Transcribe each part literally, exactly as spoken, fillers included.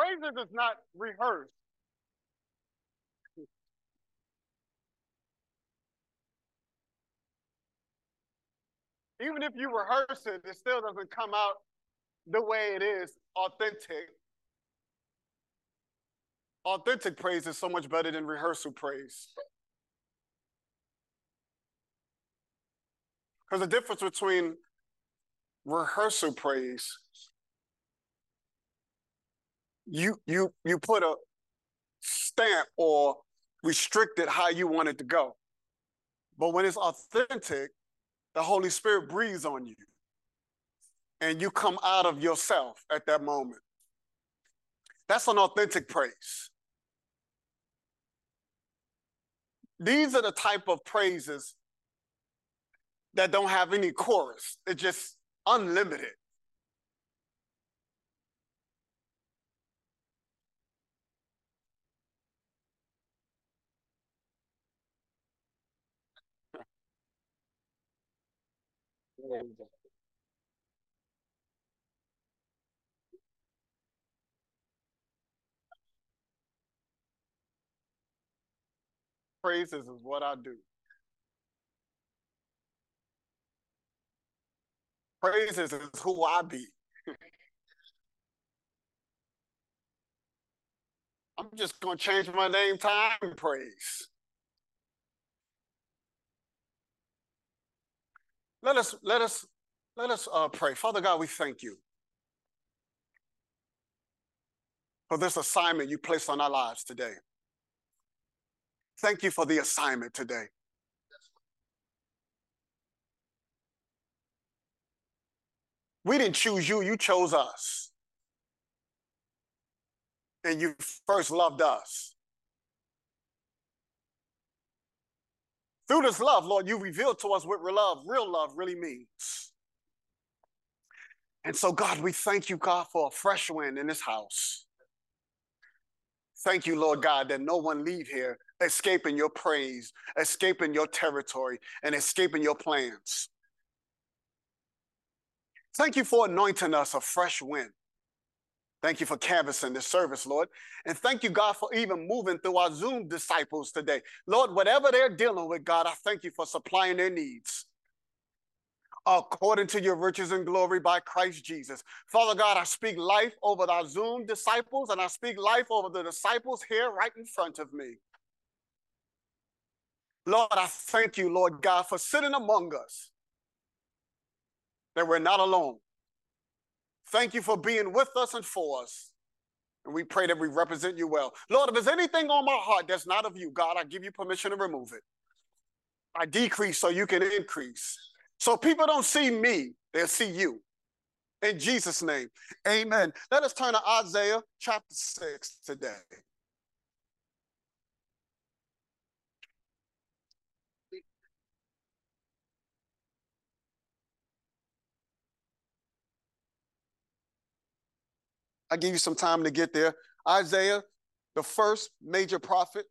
praises is not rehearsed. Even if you rehearse it, it still doesn't come out the way it is, authentic. Authentic praise is so much better than rehearsal praise. Because the difference between rehearsal praise, you you you put a stamp or restrict it how you want it to go. But when it's authentic, the Holy Spirit breathes on you. And you come out of yourself at that moment. That's an authentic praise. These are the type of praises that don't have any chorus. It's just unlimited. Praises is what I do. Praises is who I be. I'm just going to change my name to I'm Praise. Let us, let us, let us uh, pray. Father God, we thank you for this assignment you placed on our lives today. Thank you for the assignment today. We didn't choose you, you chose us. And you first loved us. Through this love, Lord, you revealed to us what real love, real love really means. And so, God, we thank you, God, for a fresh wind in this house. Thank you, Lord God, that no one leave here escaping your praise, escaping your territory, and escaping your plans. Thank you for anointing us a fresh wind. Thank you for canvassing this service, Lord. And thank you, God, for even moving through our Zoom disciples today. Lord, whatever they're dealing with, God, I thank you for supplying their needs according to your riches and glory by Christ Jesus. Father God, I speak life over our Zoom disciples, and I speak life over the disciples here right in front of me. Lord, I thank you, Lord God, for sitting among us, that we're not alone. Thank you for being with us and for us. And we pray that we represent you well. Lord, if there's anything on my heart that's not of you, God, I give you permission to remove it. I decrease so you can increase. So people don't see me, they'll see you. In Jesus' name, amen. Let us turn to Isaiah chapter six today. I'll give you some time to get there. Isaiah, the first major prophet.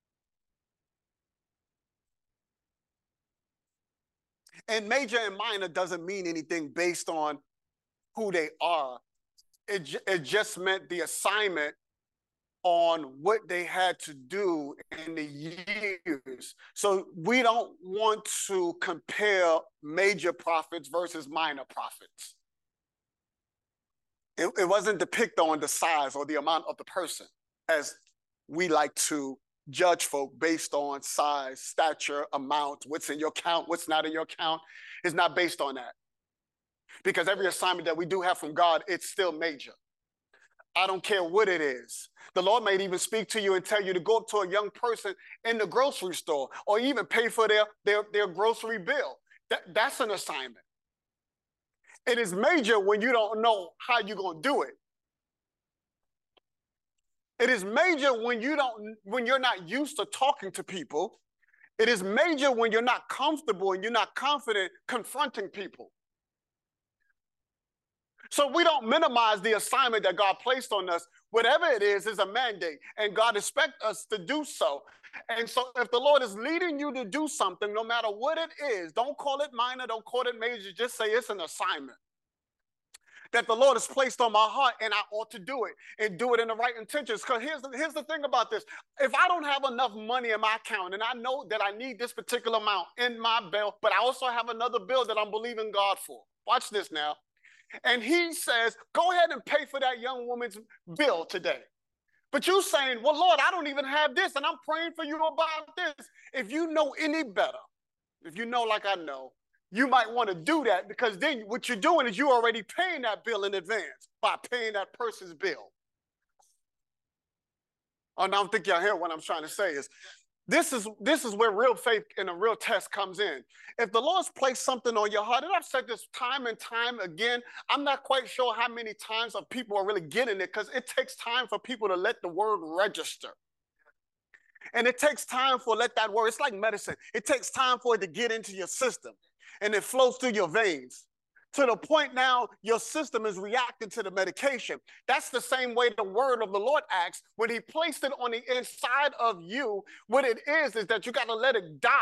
And major and minor doesn't mean anything based on who they are. It, it just meant the assignment on what they had to do in the years. So we don't want to compare major prophets versus minor prophets. It, it wasn't depicted on the size or the amount of the person, as we like to judge folk based on size, stature, amount, what's in your count, what's not in your count. It's not based on that. Because every assignment that we do have from God, it's still major. I don't care what it is. The Lord might even speak to you and tell you to go up to a young person in the grocery store or even pay for their, their, their grocery bill. That, that's an assignment. It is major when you don't know how you're going to do it. It is major when you don't, when you're not used to talking to people. It is major when you're not comfortable and you're not confident confronting people. So we don't minimize the assignment that God placed on us. Whatever it is, is a mandate, and God expects us to do so. And so if the Lord is leading you to do something, no matter what it is, don't call it minor, don't call it major, just say it's an assignment. that the Lord has placed on my heart, and I ought to do it and do it in the right intentions. Because here's the, here's the thing about this. If I don't have enough money in my account and I know that I need this particular amount in my bill, but I also have another bill that I'm believing God for. Watch this now. And he says, go ahead and pay for that young woman's bill today. But you saying, well, Lord, I don't even have this, and I'm praying for you about this. If you know any better, if you know like I know, you might want to do that, because then what you're doing is you're already paying that bill in advance by paying that person's bill. Oh, now I'm thinking y'all hear what I'm trying to say is, this is, this is where real faith and a real test comes in. If the Lord's placed something on your heart, and I've said this time and time again, I'm not quite sure how many times of people are really getting it, because it takes time for people to let the word register. And it takes time for let that word, it's like medicine. It takes time for it to get into your system, and it flows through your veins to the point now your system is reacting to the medication. That's the same way the word of the Lord acts. When he placed it on the inside of you, what it is is that you got to let it die.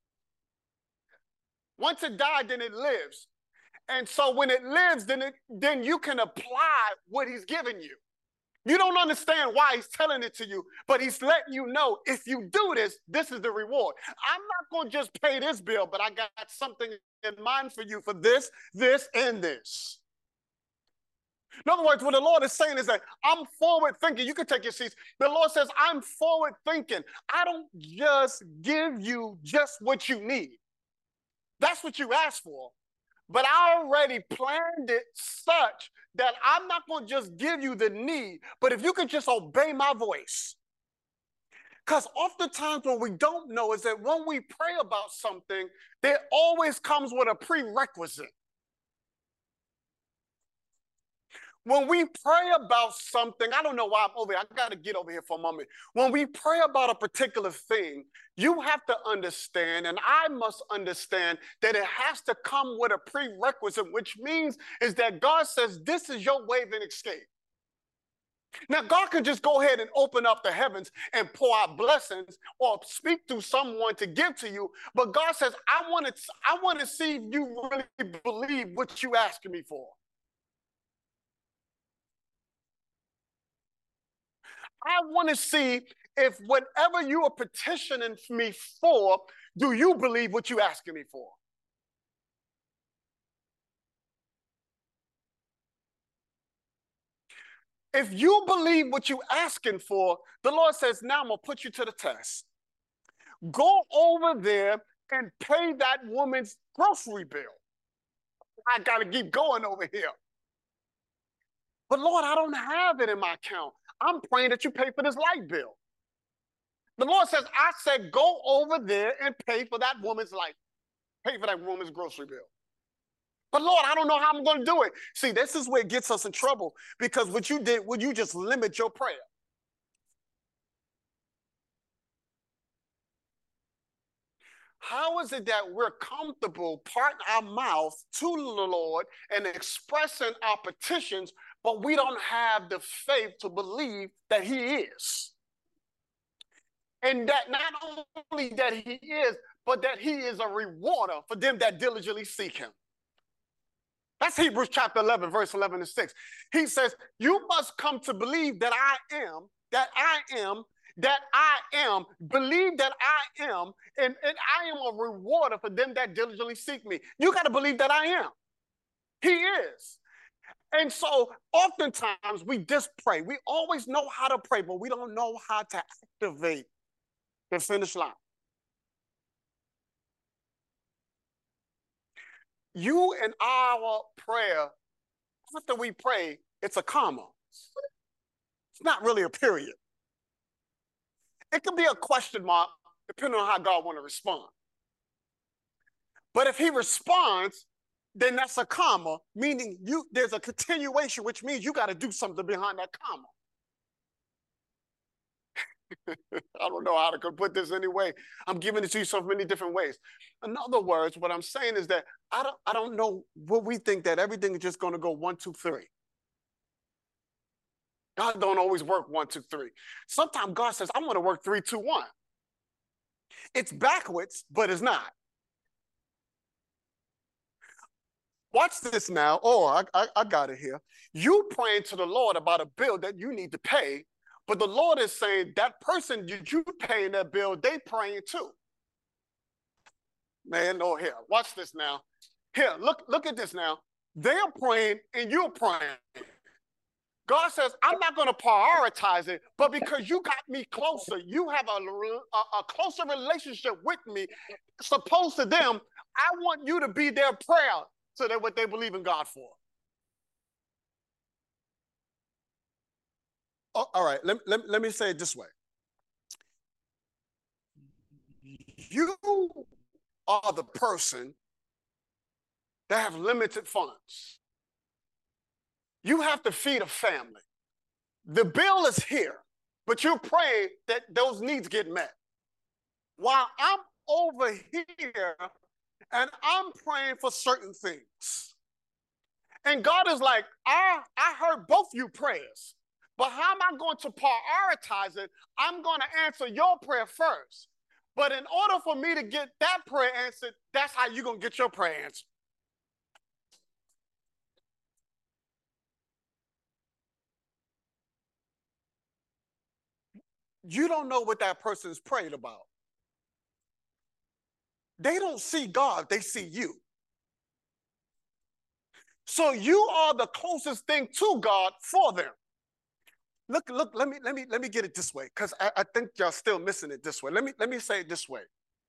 Once it died, then it lives. And so when it lives, then, it, then you can apply what he's given you. You don't understand why he's telling it to you, but he's letting you know, if you do this, this is the reward. I'm not going to just pay this bill, but I got something in mind for you for this, this, and this. In other words, what the Lord is saying is that I'm forward thinking. You can take your seats. The Lord says, I'm forward thinking. I don't just give you just what you need. That's what you asked for. But I already planned it such that I'm not going to just give you the need, but if you can just obey my voice. Because oftentimes what we don't know is that when we pray about something, there always comes with a prerequisite. When we pray about something, I don't know why I'm over here. I got to get over here for a moment. When we pray about a particular thing, you have to understand, and I must understand, that it has to come with a prerequisite, which means is that God says, this is your way of an escape. Now, God can just go ahead and open up the heavens and pour out blessings or speak through someone to give to you, but God says, I want to, I want to see if you really believe what you're asking me for. I want to see if whatever you are petitioning me for, do you believe what you're asking me for? If you believe what you're asking for, the Lord says, now I'm going to put you to the test. Go over there and pay that woman's grocery bill. I got to keep going over here. But Lord, I don't have it in my account. I'm praying that you pay for this light bill. The Lord says, I said, go over there and pay for that woman's light. Pay for that woman's grocery bill. But Lord, I don't know how I'm going to do it. See, this is where it gets us in trouble, because what you did, would you just limit your prayer? How is it that we're comfortable parting our mouth to the Lord and expressing our petitions, but we don't have the faith to believe that he is? And that not only that he is, but that he is a rewarder for them that diligently seek him. That's Hebrews chapter eleven, verse eleven and six. He says, you must come to believe that I am, that I am, that I am, believe that I am, and, and I am a rewarder for them that diligently seek me. You got to believe that I am. He is. And so oftentimes we just pray. We always know how to pray, but we don't know how to activate the finish line. You and our prayer, after we pray, it's a comma. It's not really a period. It can be a question mark, depending on how God want to respond. But if he responds, then that's a comma, meaning you there's a continuation, which means you got to do something behind that comma. I don't know how to put this anyway. I'm giving it to you so many different ways. In other words, what I'm saying is that I don't, I don't know what we think that everything is just going to go one, two, three. God don't always work one, two, three. Sometimes God says, I'm going to work three, two, one. It's backwards, but it's not. Watch this now. Oh, I, I, I got it here. You praying to the Lord about a bill that you need to pay, but the Lord is saying that person you, you paying that bill, they praying too. Man, no, here. Watch this now. Here, look, look at this now. They're praying and you're praying. God says, I'm not going to prioritize it, but because you got me closer, you have a, a, a closer relationship with me, supposed to them, I want you to be their prayer so that what they believe in God for. Oh, all right, let, let, let me say it this way. You are the person that have limited funds. You have to feed a family. The bill is here, but you're praying that those needs get met. While I'm over here and I'm praying for certain things. And God is like, I, I heard both you prayers, but how am I going to prioritize it? I'm going to answer your prayer first. But in order for me to get that prayer answered, that's how you're going to get your prayer answered. You don't know what that person's prayed about. They don't see God, they see you. So you are the closest thing to God for them. Look, look, let me let me let me get it this way, because I, I think y'all still missing it this way. Let me let me say it this way.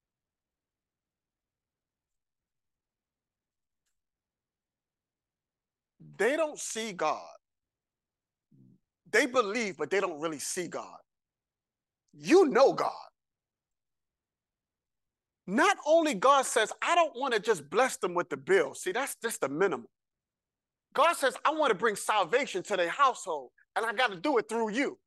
They don't see God. They believe, but they don't really see God. You know God. Not only God says, I don't want to just bless them with the bill. See, that's just the minimum. God says, I want to bring salvation to their household, and I got to do it through you.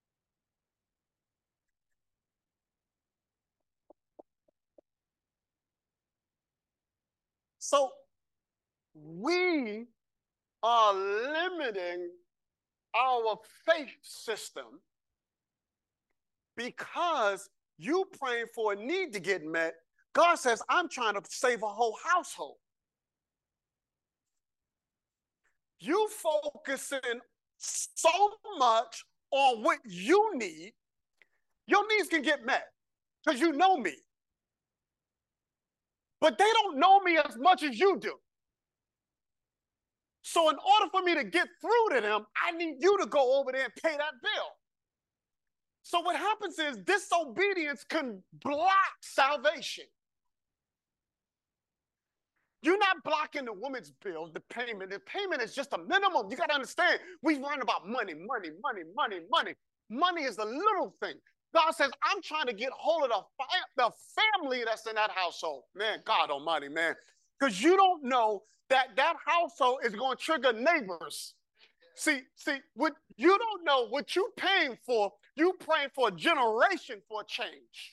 So we are limiting our faith system because you praying for a need to get met. God says, I'm trying to save a whole household. You focusing so much on what you need, your needs can get met because you know me. But they don't know me as much as you do. So in order for me to get through to them, I need you to go over there and pay that bill. So what happens is disobedience can block salvation. You're not blocking the woman's bill, the payment. The payment is just a minimum. You got to understand, we run about money, money, money, money, money. Money is the little thing. God says, I'm trying to get hold of the, the family that's in that household. Man, God almighty, man. Because you don't know that that household is going to trigger neighbors. See, see, what you don't know what you're paying for, you praying for a generation for a change.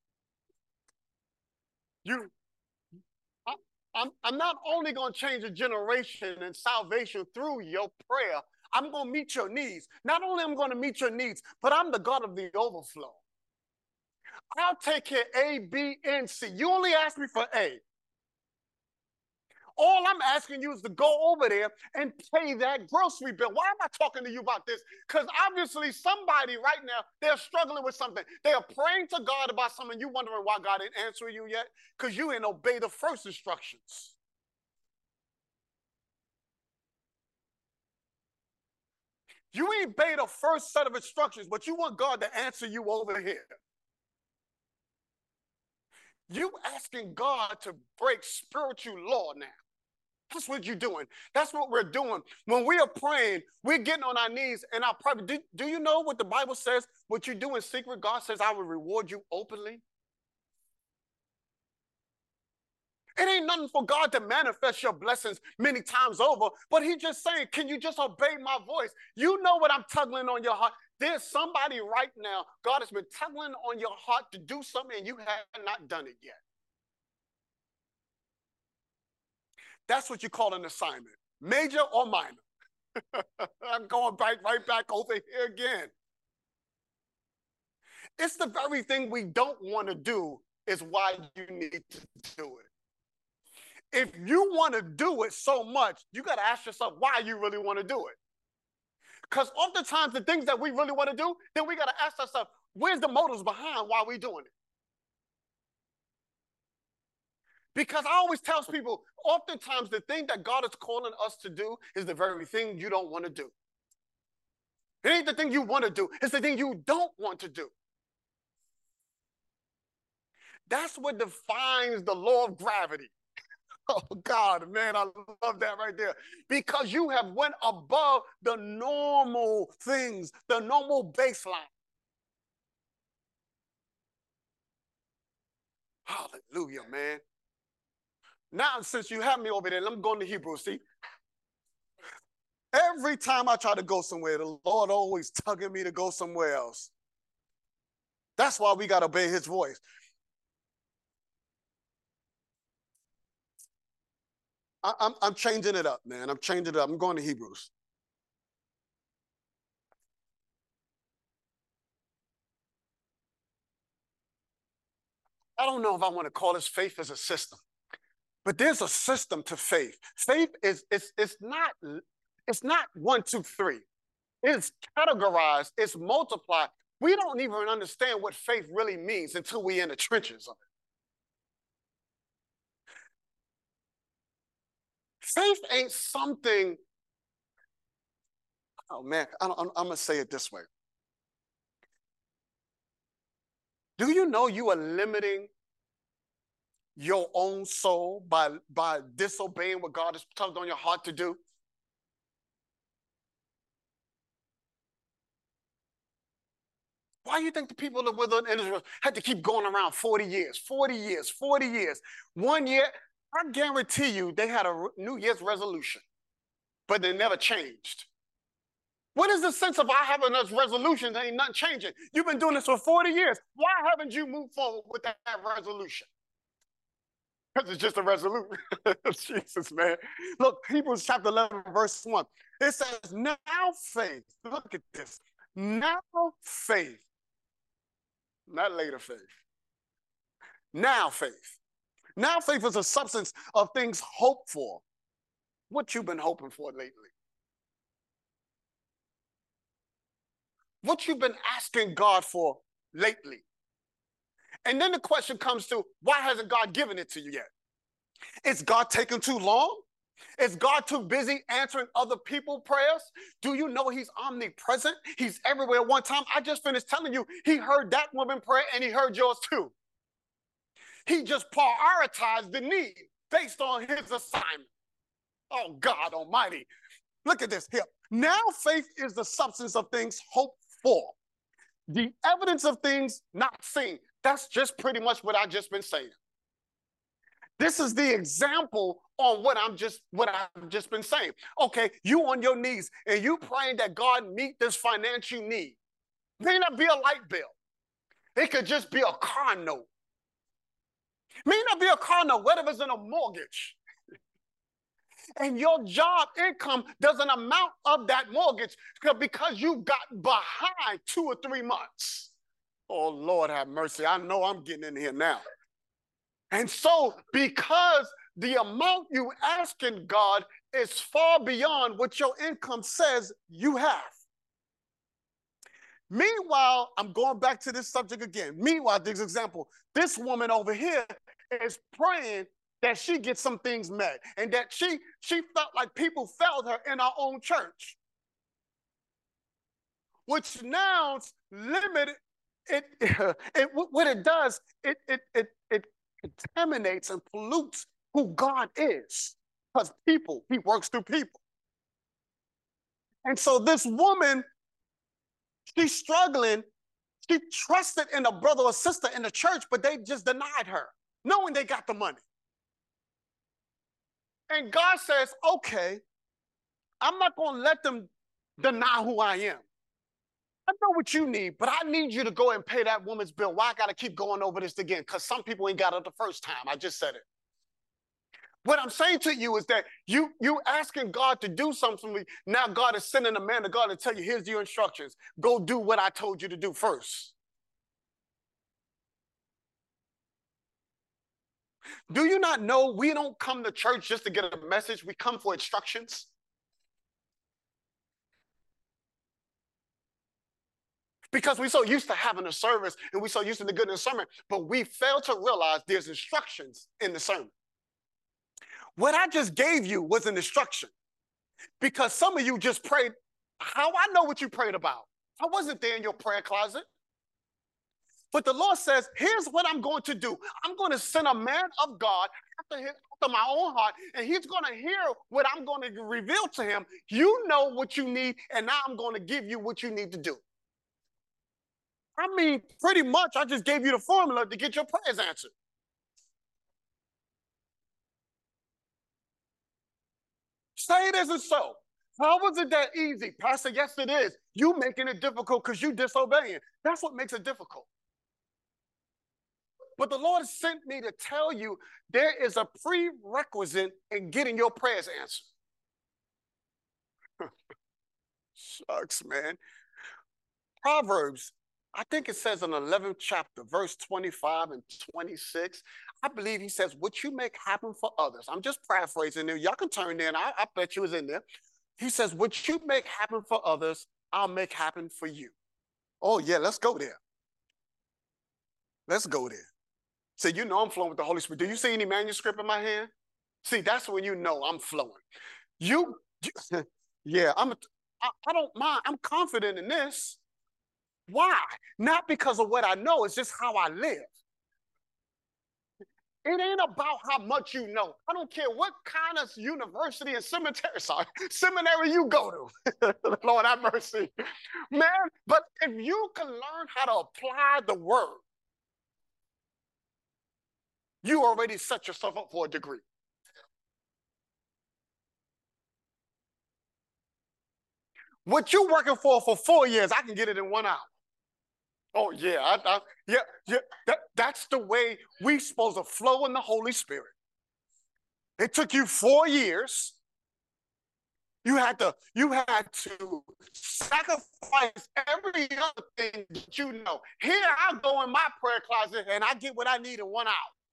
You, I, I'm, I'm not only going to change a generation and salvation through your prayer, I'm going to meet your needs. Not only am I going to meet your needs, but I'm the God of the overflow. I'll take care of A, B, and C. You only ask me for A. All I'm asking you is to go over there and pay that grocery bill. Why am I talking to you about this? Because obviously somebody right now, they're struggling with something. They are praying to God about something. You wondering why God didn't answer you yet? Because you didn't obey the first instructions. You ain't obey the first set of instructions, but you want God to answer you over here. You asking God to break spiritual law now. That's what you're doing. That's what we're doing. When we are praying, we're getting on our knees and our private. Do, do you know what the Bible says? What you do in secret, God says, I will reward you openly. It ain't nothing for God to manifest your blessings many times over, but he's just saying, can you just obey my voice? You know what I'm tugging on your heart. There's somebody right now, God has been tugging on your heart to do something and you have not done it yet. That's what you call an assignment, major or minor. I'm going back right back over here again. It's the very thing we don't want to do is why you need to do it. If you want to do it so much, you got to ask yourself why you really want to do it. Because oftentimes the things that we really want to do, then we got to ask ourselves, where's the motives behind why we're doing it? Because I always tell people, oftentimes the thing that God is calling us to do is the very thing you don't want to do. It ain't the thing you want to do, it's the thing you don't want to do. That's what defines the law of gravity. Oh, God, man, I love that right there. Because you have went above the normal things, the normal baseline. Hallelujah, man. Now, since you have me over there, let me go into Hebrews, see? Every time I try to go somewhere, the Lord always tugging me to go somewhere else. That's why we got to obey his voice. I, I'm, I'm changing it up, man. I'm changing it up. I'm going to Hebrews. I don't know if I want to call this faith as a system, but there's a system to faith. Faith is it's, it's not it's not one, two, three. It's categorized, it's multiplied. We don't even understand what faith really means until we're in the trenches of it. Faith ain't something, oh man, I I'm, I'm gonna say it this way. Do you know you are limiting your own soul by, by disobeying what God has tugged on your heart to do? Why do you think the people of within Israel had to keep going around forty years, forty years, forty years? One year, I guarantee you they had a New Year's resolution, but they never changed. What is the sense of I having those resolutions and ain't nothing changing? You've been doing this for forty years. Why haven't you moved forward with that, that resolution? Because it's just a resolution. Jesus, man. Look, Hebrews chapter eleven, verse one. It says, now faith. Look at this. Now faith. Not later faith. Now faith. Now faith is a substance of things hoped for. What you been hoping for lately? What you've been asking God for lately? And then the question comes to, why hasn't God given it to you yet? Is God taking too long? Is God too busy answering other people's prayers? Do you know he's omnipresent? He's everywhere at one time. I just finished telling you, he heard that woman pray and he heard yours too. He just prioritized the need based on his assignment. Oh, God almighty. Look at this here. Now faith is the substance of things hoped for, the evidence of things not seen. That's just pretty much what I've just been saying. This is the example on what I'm just what I've just been saying. Okay, you on your knees and you praying that God meet this financial need. It may not be a light bill. It could just be a car note. It may not be a car note, whatever it's in a mortgage. And your job income doesn't amount of that mortgage because you got behind two or three months. Oh, Lord have mercy. I know I'm getting in here now. And so because the amount you asking God is far beyond what your income says you have. Meanwhile, I'm going back to this subject again. Meanwhile, this example, this woman over here is praying that she gets some things met and that she, she felt like people failed her in our own church, which now limited it, it, it what it does, it, it, it, it contaminates and pollutes who God is, because people, he works through people. And so this woman, she's struggling. She trusted in a brother or sister in the church, but they just denied her, knowing they got the money. And God says, okay, I'm not going to let them deny who I am. I know what you need, but I need you to go and pay that woman's bill. Why I got to keep going over this again? Because some people ain't got it the first time. I just said it. What I'm saying to you is that you you asking God to do something for me. Now God is sending a man to God to tell you, here's your instructions. Go do what I told you to do first. Do you not know we don't come to church just to get a message? We come for instructions. Because we're so used to having a service and we're so used to the good in the sermon, but we fail to realize there's instructions in the sermon. What I just gave you was an instruction, because some of you just prayed. How I know what you prayed about? I wasn't there in your prayer closet. But the Lord says, here's what I'm going to do. I'm going to send a man of God after, his, after my own heart, and he's going to hear what I'm going to reveal to him. You know what you need, and now I'm going to give you what you need to do. I mean, pretty much, I just gave you the formula to get your prayers answered. Say it isn't so. How was it that easy? Pastor, yes, it is. You making it difficult because you disobeying. That's what makes it difficult. But the Lord sent me to tell you there is a prerequisite in getting your prayers answered. Shucks, man. Proverbs, I think it says in the eleventh chapter, verse twenty-five and twenty-six, I believe he says, what you make happen for others. I'm just paraphrasing there. Y'all can turn there, and I, I bet you was in there. He says, what you make happen for others, I'll make happen for you. Oh, yeah, let's go there. Let's go there. So you know I'm flowing with the Holy Spirit. Do you see any manuscript in my hand? See, that's when you know I'm flowing. You, yeah, I'm, I, I don't mind. I'm confident in this. Why? Not because of what I know. It's just how I live. It ain't about how much you know. I don't care what kind of university and cemetery, sorry, seminary you go to. Lord have mercy. Man, but if you can learn how to apply the word, you already set yourself up for a degree. What you're working for for four years, I can get it in one hour. Oh, yeah, I, I, yeah, yeah. That, that's the way we're supposed to flow in the Holy Spirit. It took you four years. You had to, you had to sacrifice every other thing that you know. Here I go in my prayer closet and I get what I need in one hour.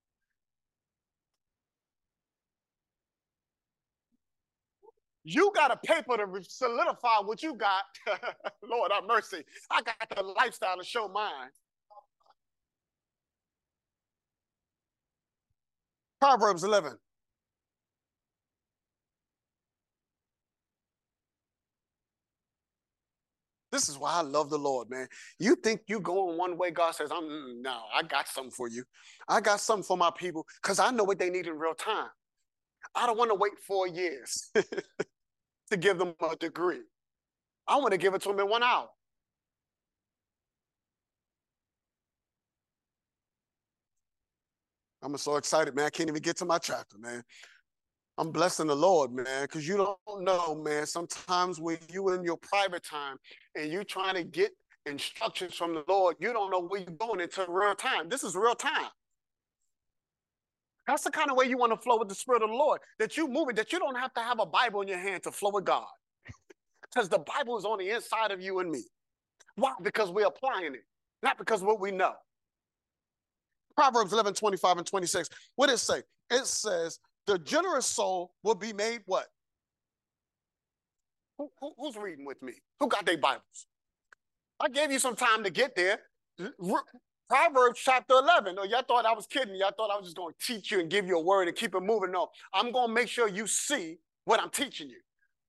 You got a paper to solidify what you got. Lord have mercy. I got the lifestyle to show mine. Proverbs eleven. This is why I love the Lord, man. You think you going one way, God says, I'm mm, no, I got something for you. I got something for my people because I know what they need in real time. I don't want to wait four years to give them a degree. I want to give it to them in one hour. I'm so excited, man. I can't even get to my chapter, man. I'm blessing the Lord, man, because you don't know, man. Sometimes when you in your private time and you're trying to get instructions from the Lord, you don't know where you're going into real time. This is real time. That's the kind of way you want to flow with the Spirit of the Lord, that you move it, that you don't have to have a Bible in your hand to flow with God. Because the Bible is on the inside of you and me. Why? Because we're applying it, not because of what we know. Proverbs eleven, twenty-five and twenty-six. What does it say? It says, the generous soul will be made what? Who, who, who's reading with me? Who got their Bibles? I gave you some time to get there. Proverbs chapter eleven. Oh, y'all thought I was kidding. Y'all thought I was just going to teach you and give you a word and keep it moving. No, I'm going to make sure you see what I'm teaching you.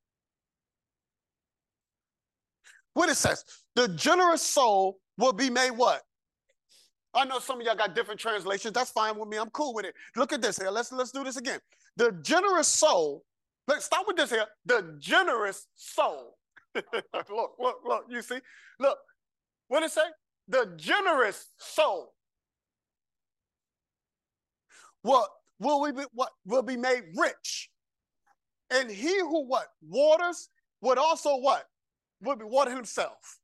What it says, the generous soul will be made what? I know some of y'all got different translations. That's fine with me. I'm cool with it. Look at this here. Let's, let's do this again. The generous soul, let's start with this here. The generous soul. Look, look, look, you see? Look, what did it say? The generous soul. What will we be, what will be made rich? And he who what? Waters would also what? Would be water himself.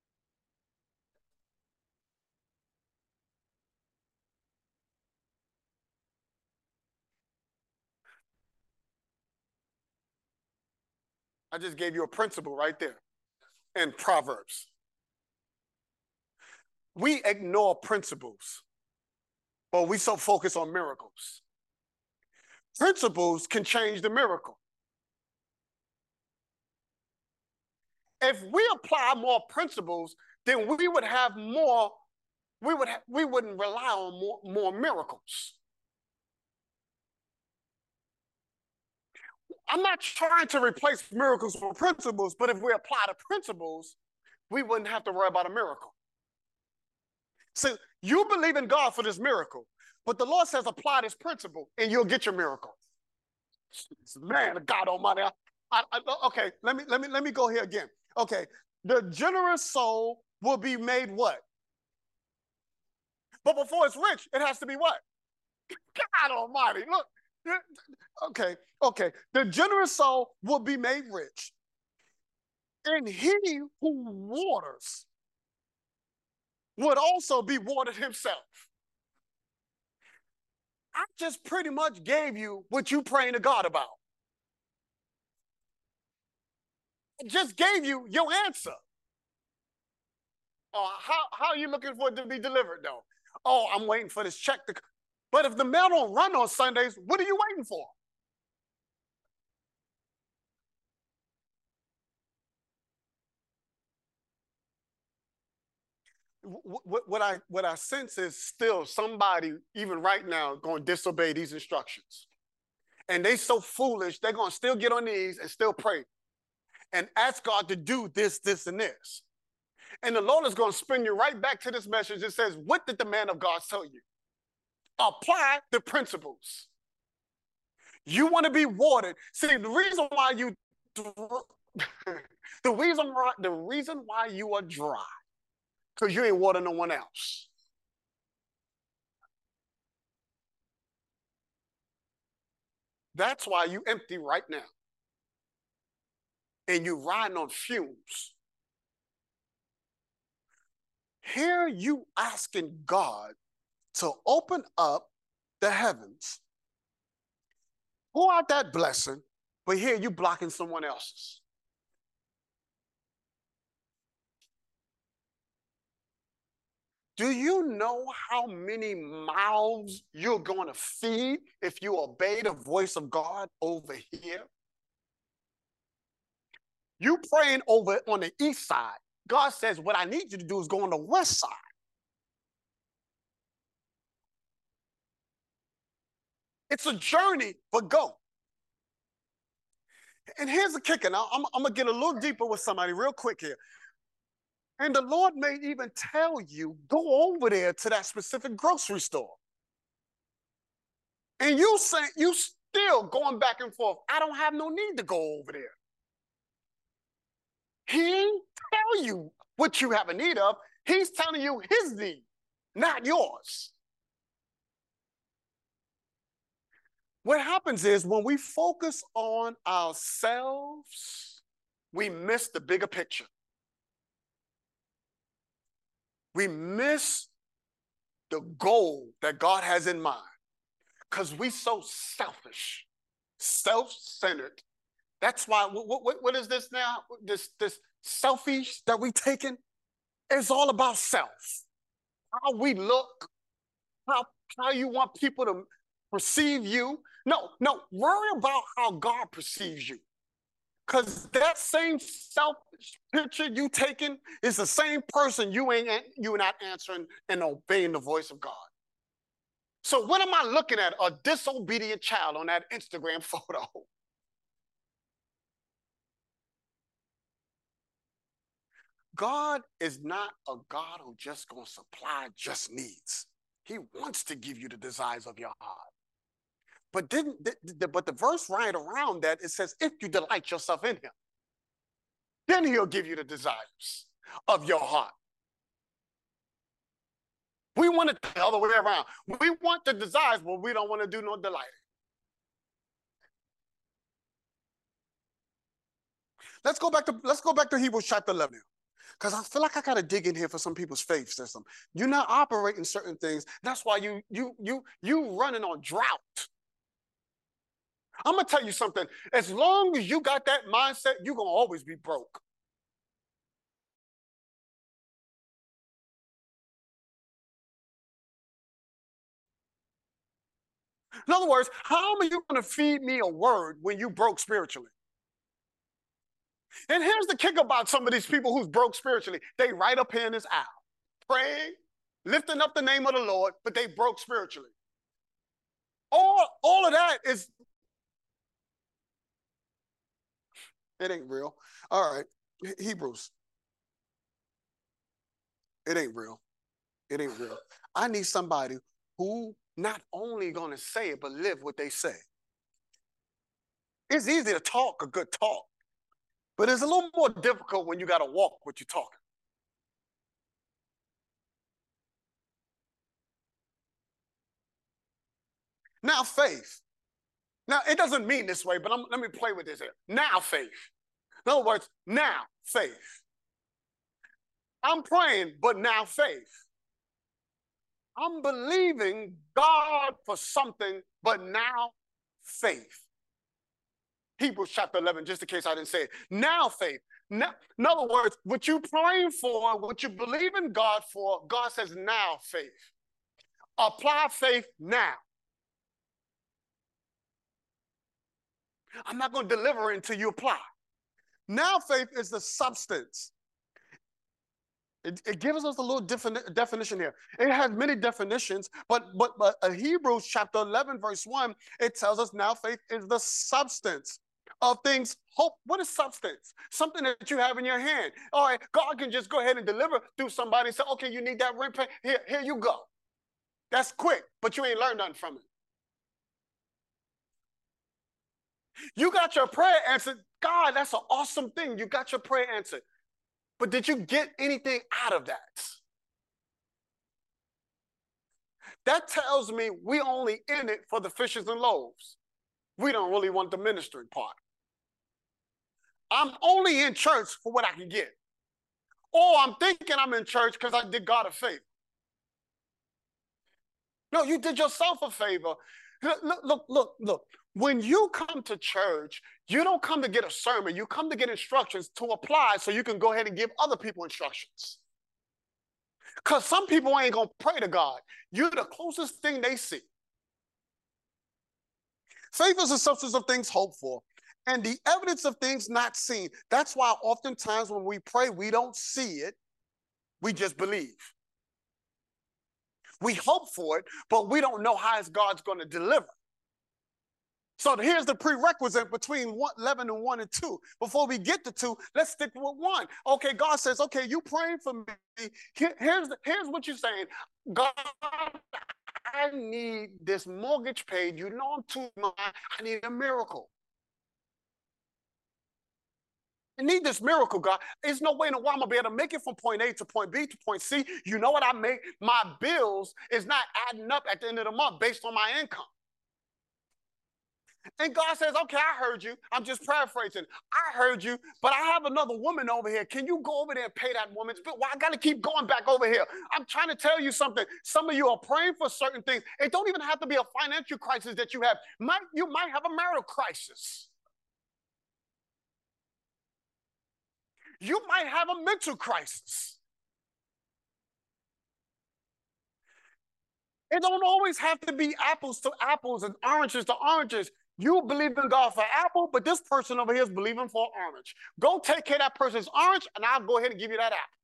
I just gave you a principle right there in Proverbs. We ignore principles, or we so focus on miracles. Principles can change the miracle. If we apply more principles, then we would have more, we, would ha- we wouldn't rely on more, more miracles. I'm not trying to replace miracles with principles, but if we apply the principles, we wouldn't have to worry about a miracle. So you believe in God for this miracle, but the Lord says apply this principle and you'll get your miracle. Man, God Almighty. I, I, I, okay, let me let me let me go here again. Okay, the generous soul will be made what? But before it's rich, it has to be what? God Almighty. Look. Okay, okay. The generous soul will be made rich, and he who waters would also be watered himself. I just pretty much gave you what you praying to God about. I just gave you your answer. Oh, how, how are you looking for it to be delivered, though? Oh, I'm waiting for this check to... But if the mail don't run on Sundays, what are you waiting for? What, what, I, what I sense is still somebody, even right now, going to disobey these instructions. And they so foolish, they're going to still get on knees and still pray and ask God to do this, this, and this. And the Lord is going to spin you right back to this message that says, what did the man of God tell you? Apply the principles. You want to be watered. See, the reason why you, the reason why, the reason why you are dry, because you ain't water no one else. That's why you empty right now. And you riding on fumes. Here you asking God to open up the heavens, pour out that blessing, but here you blocking someone else's. Do you know how many mouths you're going to feed if you obey the voice of God over here? You praying over on the east side. God says, what I need you to do is go on the west side. It's a journey, but go. And here's the kicker. Now, I'm, I'm going to get a little deeper with somebody real quick here. And the Lord may even tell you, go over there to that specific grocery store. And you say, you still going back and forth. I don't have no need to go over there. He ain't tell you what you have a need of. He's telling you his need, not yours. What happens is when we focus on ourselves, we miss the bigger picture. We miss the goal that God has in mind because we so selfish, self-centered. That's why, what, what, what is this now? This, this selfies that we taking? It's all about self. How we look, how, how you want people to perceive you. No, no, worry about how God perceives you. Because that same selfish picture you taking is the same person you ain't you not answering and obeying the voice of God. So what am I looking at? A disobedient child on that Instagram photo. God is not a God who just gonna supply just needs. He wants to give you the desires of your heart. But didn't the, the, but the verse right around that, it says, if you delight yourself in him, then he'll give you the desires of your heart. We want it the other way around. We want the desires, but we don't want to do no delighting. Let's go back to let's go back to Hebrews chapter eleven now. Because I feel like I gotta dig in here for some people's faith system. You're not operating certain things. That's why you you you you running on drought. I'm gonna tell you something. As long as you got that mindset, you're gonna always be broke. In other words, how are you going to feed me a word when you broke spiritually? And here's the kick about some of these people who's broke spiritually. They right up here in this aisle, praying, lifting up the name of the Lord, but they broke spiritually. All, all of that is, it ain't real. All right, Hebrews. It ain't real. It ain't real. I need somebody who not only going to say it, but live what they say. It's easy to talk a good talk, but it's a little more difficult when you got to walk what you're talking. Now, faith. Now, it doesn't mean this way, but I'm, let me play with this here. Now, faith. In other words, now, faith. I'm praying, but now faith. I'm believing God for something, but now faith. Hebrews chapter eleven, just in case I didn't say it. Now faith. Now, in other words, what you praying for, what you believe in God for, God says now faith. Apply faith now. I'm not going to deliver it until you apply. Now faith is the substance. It, it gives us a little defini- definition here. It has many definitions, but, but, but uh, Hebrews chapter eleven, verse one, it tells us now faith is the substance of things. Hope. What is substance? Something that you have in your hand. All right, God can just go ahead and deliver through somebody and say, okay, you need that rent pay. Here, here you go. That's quick, but you ain't learned nothing from it. You got your prayer answered. God, that's an awesome thing. You got your prayer answered. But did you get anything out of that? That tells me we only in it for the fishes and loaves. We don't really want the ministry part. I'm only in church for what I can get. Or I'm thinking I'm in church because I did God a favor. No, you did yourself a favor. Look, look, look, look. When you come to church, you don't come to get a sermon. You come to get instructions to apply so you can go ahead and give other people instructions. Because some people ain't going to pray to God. You're the closest thing they see. Faith is the substance of things hoped for and the evidence of things not seen. That's why oftentimes when we pray, we don't see it. We just believe. We hope for it, but we don't know how God's going to deliver. So here's the prerequisite between one, eleven and one and two. Before we get to two, let's stick with one. Okay, God says, okay, you praying for me. Here, here's, the, here's what you're saying. God, I need this mortgage paid. You know I'm too much. I need a miracle. I need this miracle, God. There's no way in the world I'm going to be able to make it from point A to point B to point C. You know what I make? My bills is not adding up at the end of the month based on my income. And God says, okay, I heard you. I'm just paraphrasing. I heard you, but I have another woman over here. Can you go over there and pay that woman's bill? Well, I got to keep going back over here. I'm trying to tell you something. Some of you are praying for certain things. It don't even have to be a financial crisis that you have. Might, you might have a marital crisis. You might have a mental crisis. It don't always have to be apples to apples and oranges to oranges. You believe in God for apple, but this person over here is believing for orange. Go take care of that person's orange, and I'll go ahead and give you that apple.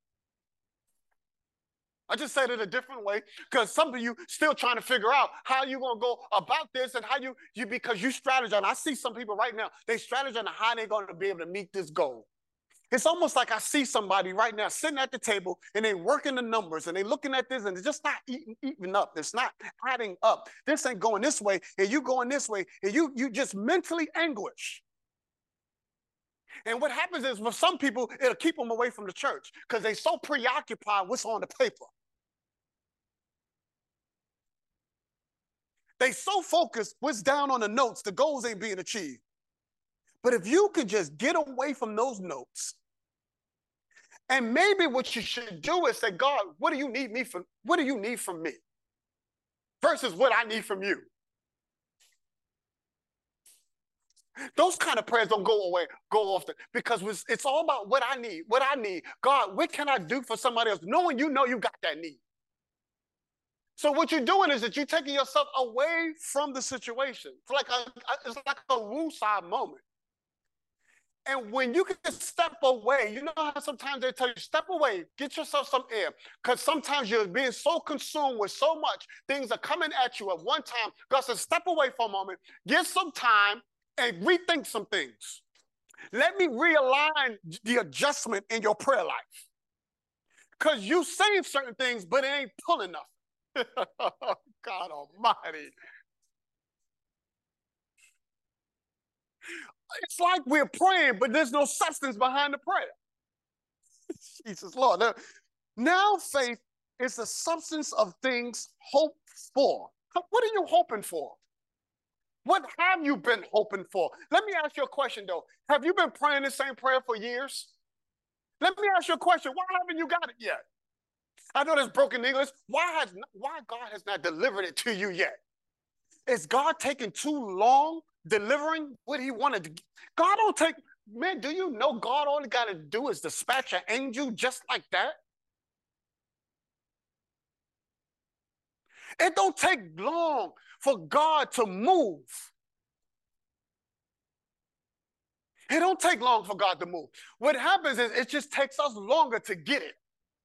I just said it a different way because some of you still trying to figure out how you're going to go about this and how you, you because you strategize. I see some people right now, they strategize on how they're going to be able to meet this goal. It's almost like I see somebody right now sitting at the table and they're working the numbers and they're looking at this and it's just not eating, eating up. It's not adding up. This ain't going this way and you going this way and you, you just mentally anguish. And what happens is for some people, it'll keep them away from the church because they're so preoccupied with what's on the paper. They so focused what's down on the notes, the goals ain't being achieved. But if you could just get away from those notes, and maybe what you should do is say, God, what do you need me from? What do you need from me? Versus what I need from you. Those kind of prayers don't go away, go often, because it's all about what I need, what I need. God, what can I do for somebody else? Knowing you know you got that need. So what you're doing is that you're taking yourself away from the situation. It's like a, it's like a woosah moment. And when you can step away, you know how sometimes they tell you, step away, get yourself some air. Because sometimes you're being so consumed with so much, things are coming at you at one time. God says, step away for a moment, get some time, and rethink some things. Let me realign the adjustment in your prayer life. Because you saying certain things, but it ain't pulling nothing. God almighty. It's like we're praying, but there's no substance behind the prayer. Jesus, Lord. Now, now faith is the substance of things hoped for. What are you hoping for? What have you been hoping for? Let me ask you a question, though. Have you been praying the same prayer for years? Let me ask you a question. Why haven't you got it yet? I know that's broken English. Why has why God has not delivered it to you yet? Is God taking too long delivering what he wanted to? God don't take, man, do you know God all he got to do is dispatch an angel just like that? It don't take long for God to move. It don't take long for God to move. What happens is it just takes us longer to get it.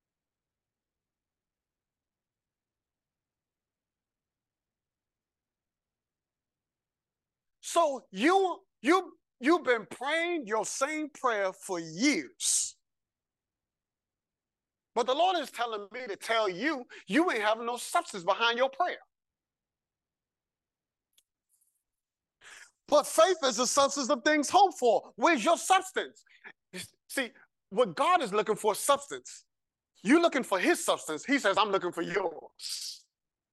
So you, you, you've been praying your same prayer for years. But the Lord is telling me to tell you, you ain't having no substance behind your prayer. But faith is the substance of things hoped for. Where's your substance? See, what God is looking for is substance. You're looking for his substance. He says, I'm looking for yours.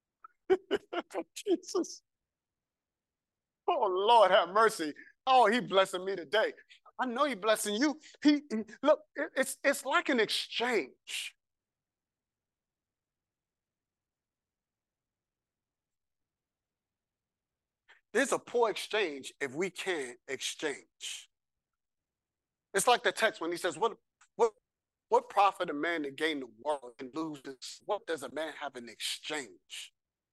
Jesus. Oh, Lord, have mercy. Oh, he blessing me today. I know he blessing you. He, he look, it, it's, it's like an exchange. There's a poor exchange if we can't exchange. It's like the text when he says, what, what, what profit a man to gain the world and lose this? What does a man have in exchange?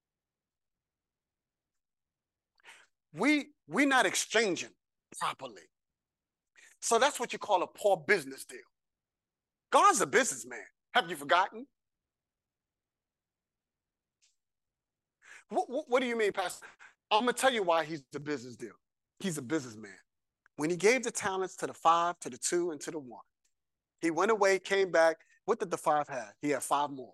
We, we're not exchanging properly. So that's what you call a poor business deal. God's a businessman. Have you forgotten? What, what, what do you mean, Pastor? I'm going to tell you why he's a business deal. He's a businessman. When he gave the talents to the five, to the two, and to the one, he went away, came back. What did the five have? He had five more.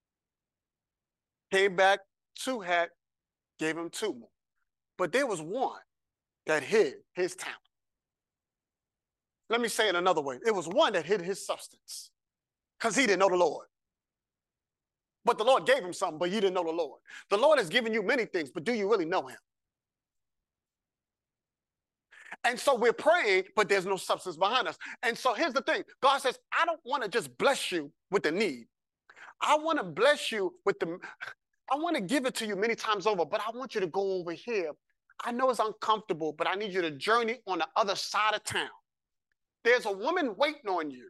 Came back, two had, gave him two more. But there was one that hid his talent. Let me say it another way. It was one that hid his substance because he didn't know the Lord. But the Lord gave him something, but you didn't know the Lord. The Lord has given you many things, but do you really know him? And so we're praying, but there's no substance behind us. And so here's the thing. God says, I don't want to just bless you with the need. I want to bless you with the, I want to give it to you many times over, but I want you to go over here. I know it's uncomfortable, but I need you to journey on the other side of town. There's a woman waiting on you.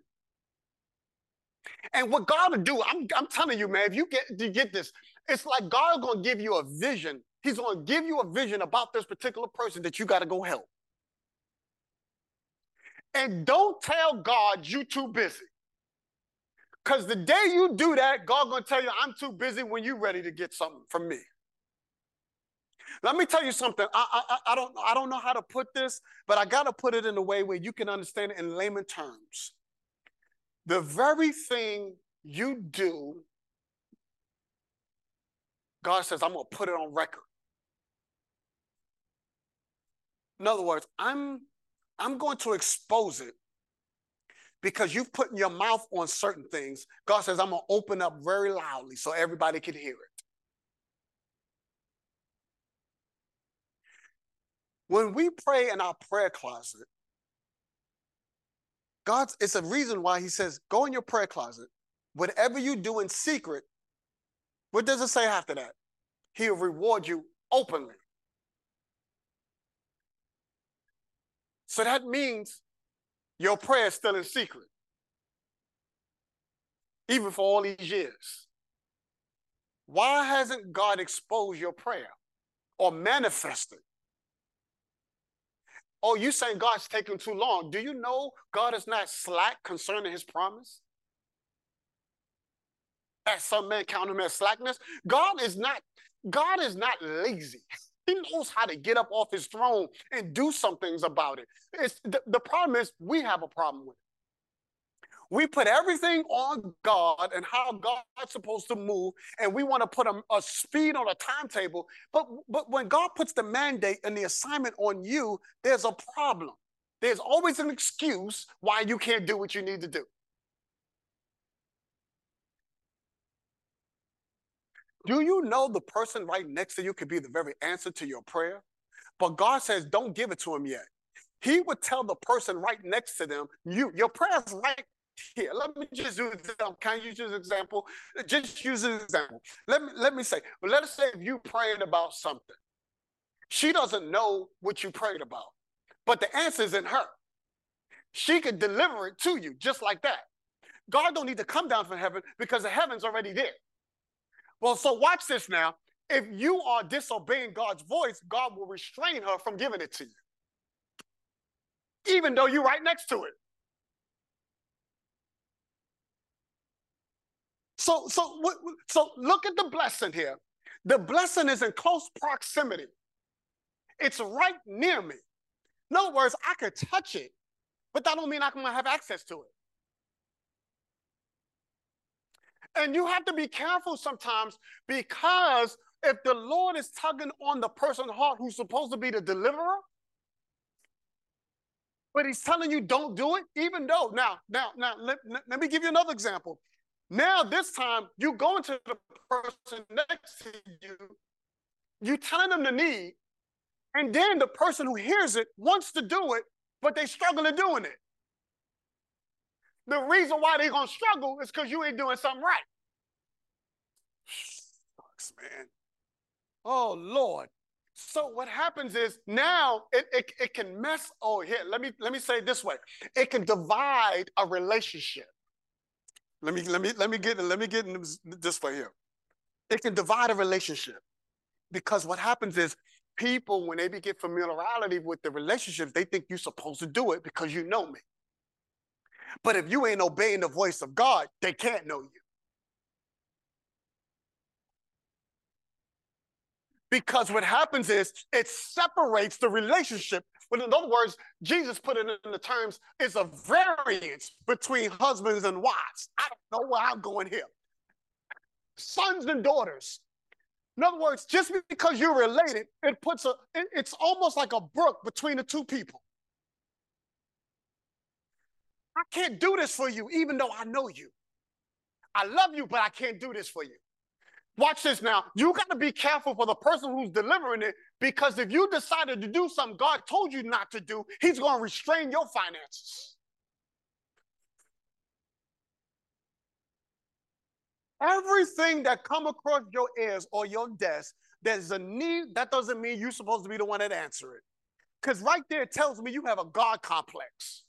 And what God will do, I'm, I'm telling you, man, if you get, you get this, it's like God's going to give you a vision. He's going to give you a vision about this particular person that you got to go help. And don't tell God you're too busy. Because the day you do that, God's going to tell you, I'm too busy when you're ready to get something from me. Let me tell you something. I, I, I, don't, I don't know how to put this, but I got to put it in a way where you can understand it in layman terms. The very thing you do, God says, I'm going to put it on record. In other words, I'm, I'm going to expose it because you've put your mouth on certain things. God says, I'm going to open up very loudly so everybody can hear it. When we pray in our prayer closet, God, it's a reason why he says, go in your prayer closet. Whatever you do in secret, what does it say after that? He'll reward you openly. So that means your prayer is still in secret, even for all these years. Why hasn't God exposed your prayer or manifested? Oh, you saying God's taking too long. Do you know God is not slack concerning his promise? As some men count him as slackness. God is not, God is not lazy. He knows how to get up off his throne and do some things about it. It's, the, the problem is we have a problem with it. We put everything on God and how God's supposed to move, and we want to put a, a speed on a timetable. But, but when God puts the mandate and the assignment on you, there's a problem. There's always an excuse why you can't do what you need to do. Do you know the person right next to you could be the very answer to your prayer? But God says, don't give it to him yet. He would tell the person right next to them, you, your prayer's right here. Let me just use example. Can you use an example? Just use an example. Let me, let me say, well, let us say if you prayed about something. She doesn't know what you prayed about, but the answer's in her. She could deliver it to you just like that. God don't need to come down from heaven because the heaven's already there. Well, so watch this now. If you are disobeying God's voice, God will restrain her from giving it to you, even though you're right next to it. So, so, so look at the blessing here. The blessing is in close proximity. It's right near me. In other words, I could touch it, but that don't mean I can have access to it. And you have to be careful sometimes, because if the Lord is tugging on the person's heart who's supposed to be the deliverer, but he's telling you don't do it, even though, now, now, now, let, let me give you another example. Now, this time, you go into the person next to you, you telling them the need, and then the person who hears it wants to do it, but they struggle in doing it. The reason why they're going to struggle is because you ain't doing something right. Sucks, man. Oh, Lord. So what happens is now it, it, it can mess. Oh, here, let me, let me say it this way. It can divide a relationship. Let me, let me, let me get, let me get this way here. It can divide a relationship, because what happens is people, when they get familiarity with the relationships, they think you're supposed to do it because you know me. But if you ain't obeying the voice of God, they can't know you. Because what happens is it separates the relationship. But in other words, Jesus put it in the terms, it's a variance between husbands and wives. I don't know where I'm going here. Sons and daughters. In other words, just because you're related, it puts a, it, it's almost like a brook between the two people. I can't do this for you, even though I know you. I love you, but I can't do this for you. Watch this now. You got to be careful for the person who's delivering it, because if you decided to do something God told you not to do, he's going to restrain your finances. Everything that come across your ears or your desk, there's a need. That doesn't mean you're supposed to be the one that answer it. Because right there it tells me you have a God complex.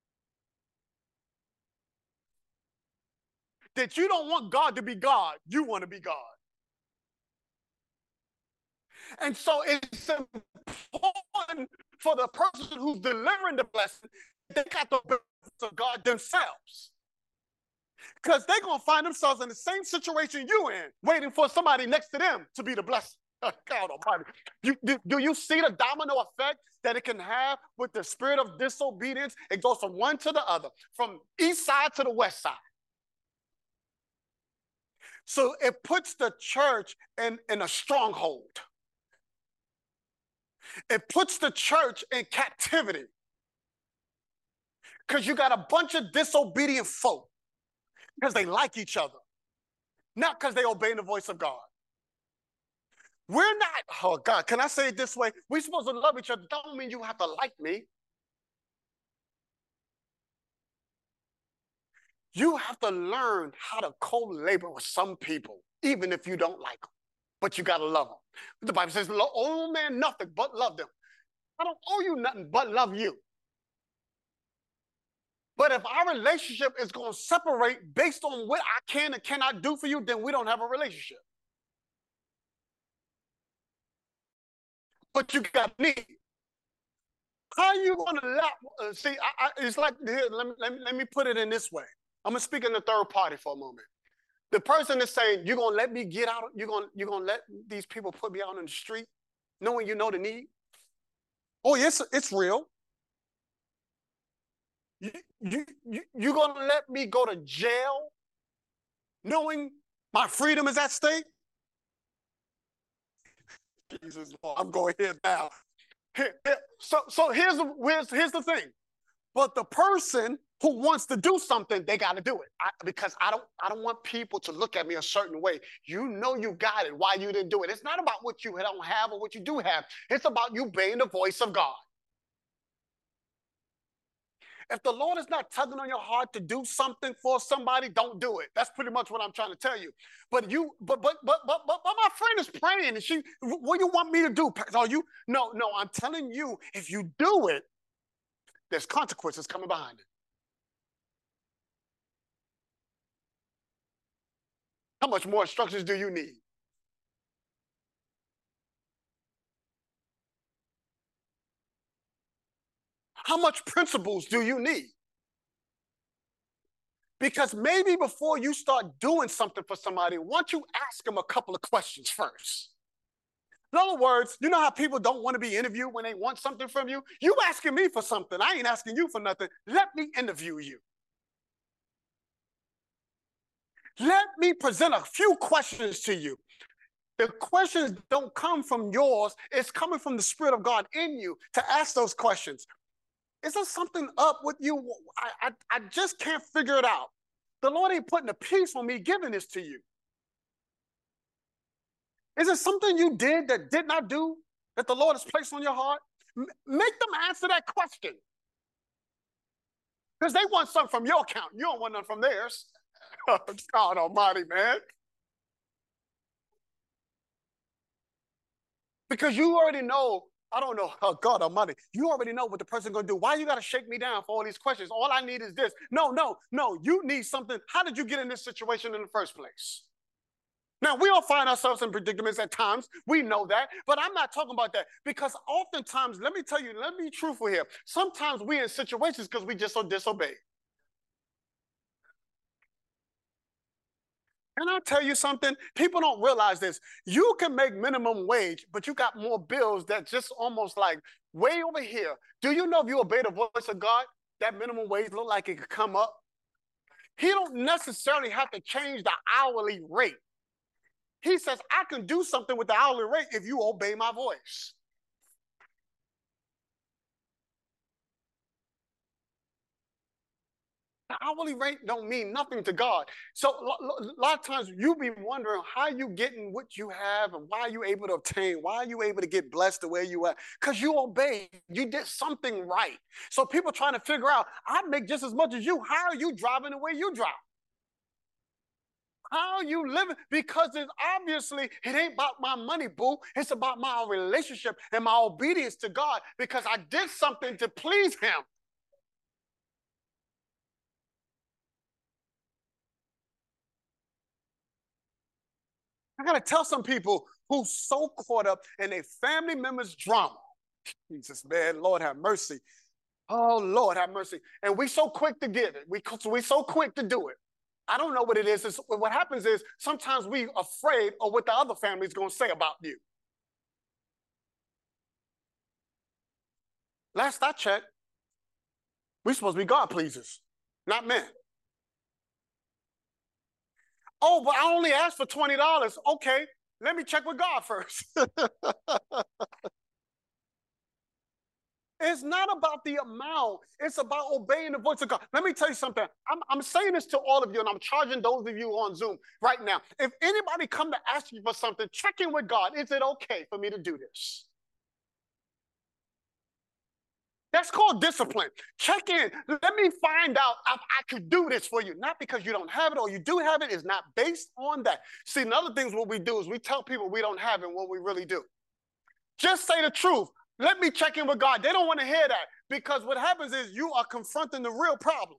That you don't want God to be God. You want to be God. And so it's important for the person who's delivering the blessing, they got the blessings of God themselves. Because they're going to find themselves in the same situation you in, waiting for somebody next to them to be the blessing. God Almighty. You, do, do you see the domino effect that it can have with the spirit of disobedience? It goes from one to the other, from east side to the west side. So it puts the church in, in a stronghold. It puts the church in captivity, because you got a bunch of disobedient folk because they like each other, not because they obey the voice of God. We're not, oh God, can I say it this way? We're supposed to love each other. Don't mean you have to like me. You have to learn how to co-labor with some people, even if you don't like them. But you got to love them. The Bible says, owe man nothing but love them. I don't owe you nothing but love you. But if our relationship is going to separate based on what I can and cannot do for you, then we don't have a relationship. but you got need. How are you going to let, uh, see, I, I, it's like, here, let, me, let, me, let me put it in this way. I'm going to speak in the third party for a moment. The person is saying, you're going to let me get out, you're going you're going to let these people put me out on the street, knowing you know the need? Oh, yes, it's real. You, you, you, you're going to let me go to jail, knowing my freedom is at stake? Jesus, Lord, I'm going here now. So, so here's, here's, here's the thing. But the person who wants to do something, they got to do it. I, because I don't, I don't want people to look at me a certain way. You know you got it. Why you didn't do it? It's not about what you don't have or what you do have. It's about you obeying the voice of God. If the Lord is not tugging on your heart to do something for somebody, don't do it. That's pretty much what I'm trying to tell you. But you, but but but but but, but my friend is praying, and she, what do you want me to do? Are you? No, no. I'm telling you, if you do it, there's consequences coming behind it. How much more instructions do you need? How much principles do you need? Because maybe before you start doing something for somebody, why don't you ask them a couple of questions first? In other words, you know how people don't want to be interviewed when they want something from you? You asking me for something. I ain't asking you for nothing. Let me interview you. Let me present a few questions to you. The questions don't come from yours. It's coming from the Spirit of God in you to ask those questions. Is there something up with you? I, I, I just can't figure it out. The Lord ain't putting a peace on me giving this to you. Is it something you did that did not do that the Lord has placed on your heart? M- make them answer that question. Because they want something from your account. You don't want nothing from theirs. God almighty, man. Because you already know, I don't know, oh God almighty, you already know what the person's going to do. Why you got to shake me down for all these questions? All I need is this. No, no, no, you need something. How did you get in this situation in the first place? Now, we all find ourselves in predicaments at times. We know that. But I'm not talking about that. Because oftentimes, let me tell you, let me be truthful here. Sometimes we're in situations because we just so disobey. Can I tell you something? People don't realize this. You can make minimum wage, but you got more bills that just almost like way over here. Do you know if you obey the voice of God, that minimum wage look like it could come up? He don't necessarily have to change the hourly rate. He says, I can do something with the hourly rate if you obey my voice. The hourly rate don't mean nothing to God. So a lot of times you be wondering how you getting what you have and why you able to obtain, why are you able to get blessed the way you are? Because you obeyed, you did something right. So people trying to figure out, I make just as much as you. How are you driving the way you drive? How are you living? Because it's obviously, it ain't about my money, boo. It's about my relationship and my obedience to God because I did something to please him. I got to tell some people who's so caught up in a family member's drama. Jesus, man, Lord have mercy. Oh, Lord have mercy. And we so quick to get it. We, we so quick to do it. I don't know what it is. It's, what happens is sometimes we afraid of what the other family is going to say about you. Last I checked, we're supposed to be God pleasers, not men. Oh, but I only asked for twenty dollars. Okay, let me check with God first. It's not about the amount. It's about obeying the voice of God. Let me tell you something. I'm, I'm saying this to all of you, and I'm charging those of you on Zoom right now. If anybody come to ask you for something, check in with God. Is it okay for me to do this? That's called discipline. Check in. Let me find out if I could do this for you. Not because you don't have it or you do have it. It's not based on that. See, another thing what we do is we tell people we don't have it when we really do. Just say the truth. Let me check in with God. They don't want to hear that because what happens is you are confronting the real problem.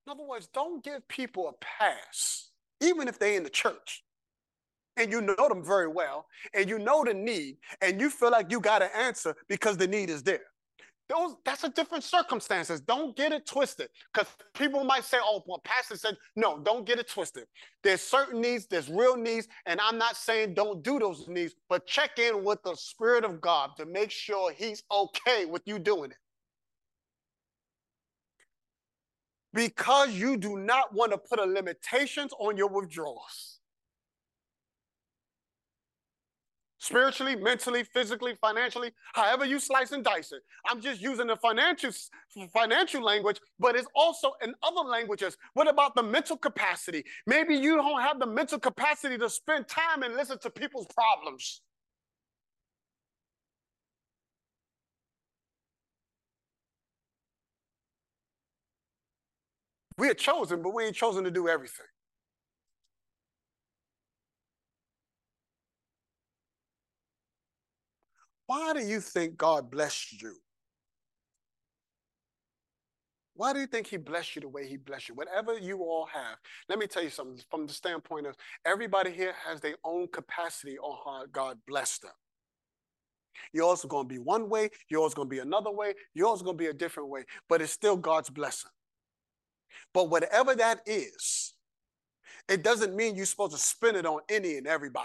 In other words, don't give people a pass, even if they're in the church and you know them very well and you know the need and you feel like you got an answer because the need is there. Those, that's a different circumstances. Don't get it twisted. Because people might say, oh, well, pastor said, no, don't get it twisted. There's certain needs, there's real needs, and I'm not saying don't do those needs, but check in with the Spirit of God to make sure he's okay with you doing it. Because you do not want to put a limitations on your withdrawals. Spiritually, mentally, physically, financially, however you slice and dice it. I'm just using the financial, financial language, but it's also in other languages. What about the mental capacity? Maybe you don't have the mental capacity to spend time and listen to people's problems. We are chosen, but we ain't chosen to do everything. Why do you think God blessed you? Why do you think he blessed you the way he blessed you? Whatever you all have, let me tell you something from the standpoint of everybody here has their own capacity on how God blessed them. Yours is going to be one way, yours is going to be another way, yours is going to be a different way, but it's still God's blessing. But whatever that is, it doesn't mean you're supposed to spend it on any and everybody.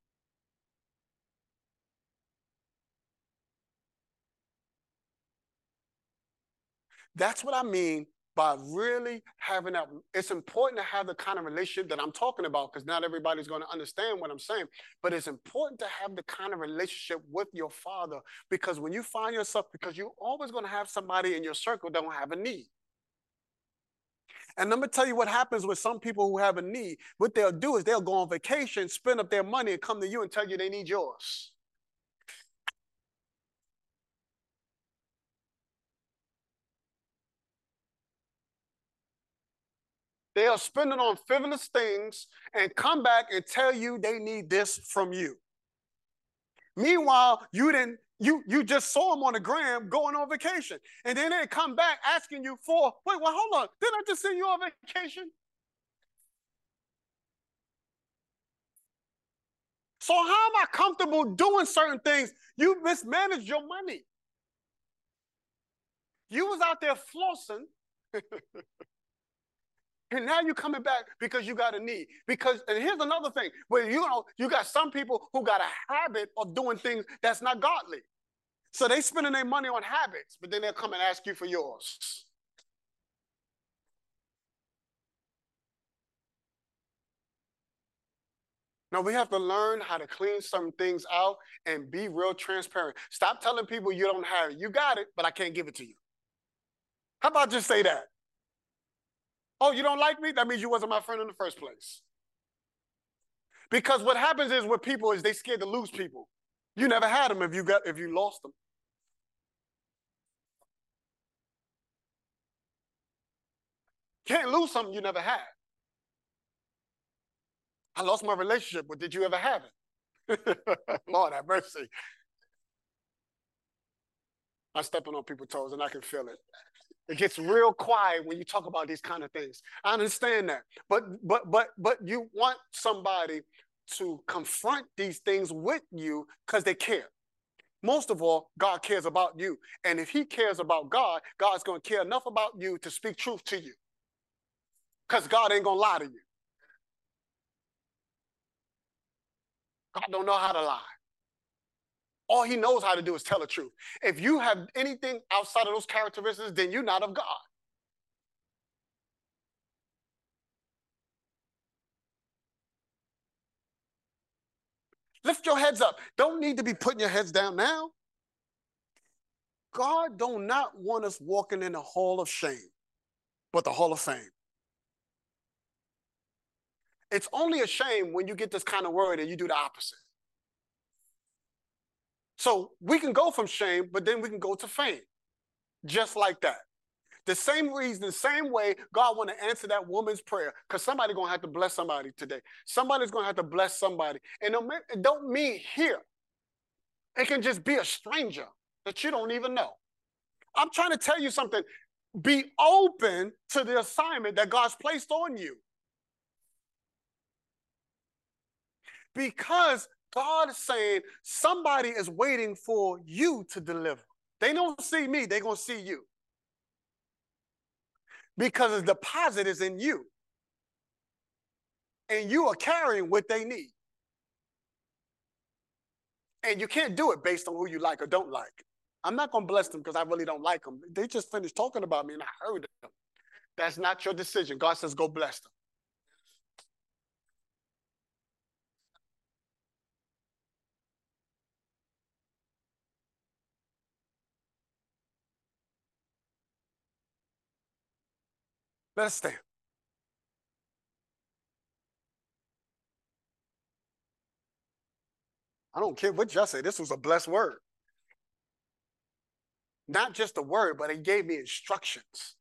That's what I mean by really having that. It's important to have the kind of relationship that I'm talking about because not everybody's going to understand what I'm saying. But it's important to have the kind of relationship with your Father because when you find yourself, because you're always going to have somebody in your circle that don't have a need. And let me tell you what happens with some people who have a need. What they'll do is they'll go on vacation, spend up their money, and come to you and tell you they need yours. They are spending on frivolous things and come back and tell you they need this from you. Meanwhile, you didn't, you, you just saw them on the gram going on vacation. And then they come back asking you for, wait, well, hold on. Didn't I just send you on vacation? So how am I comfortable doing certain things? You mismanaged your money. You was out there flossing. And now you're coming back because you got a need. Because, and here's another thing, where you know, you got some people who got a habit of doing things that's not godly. So they spending their money on habits, but then they'll come and ask you for yours. Now we have to learn how to clean some things out and be real transparent. Stop telling people you don't have it. You got it, but I can't give it to you. How about just say that? Oh, you don't like me? That means you wasn't my friend in the first place. Because what happens is with people is they scared to lose people. You never had them if you got if you lost them. Can't lose something you never had. I lost my relationship, but did you ever have it? Lord have mercy. I'm stepping on people's toes and I can feel it. It gets real quiet when you talk about these kind of things. I understand that. But but but but you want somebody to confront these things with you because they care. Most of all, God cares about you. And if he cares about God, God's going to care enough about you to speak truth to you. Because God ain't going to lie to you. God don't know how to lie. All he knows how to do is tell the truth. If you have anything outside of those characteristics, then you're not of God. Lift your heads up. Don't need to be putting your heads down now. God do not want us walking in the hall of shame, but the hall of fame. It's only a shame when you get this kind of word and you do the opposite. So we can go from shame, but then we can go to fame. Just like that. The same reason, the same way God want to answer that woman's prayer, because somebody's going to have to bless somebody today. Somebody's going to have to bless somebody. And it don't mean here. It can just be a stranger that you don't even know. I'm trying to tell you something. Be open to the assignment that God's placed on you. Because God is saying somebody is waiting for you to deliver. They don't see me, they're going to see you. Because the deposit is in you. And you are carrying what they need. And you can't do it based on who you like or don't like. I'm not going to bless them because I really don't like them. They just finished talking about me and I heard them. That's not your decision. God says go bless them. Let's stand. I don't care what y'all say. This was a blessed word. Not just a word, but he gave me instructions.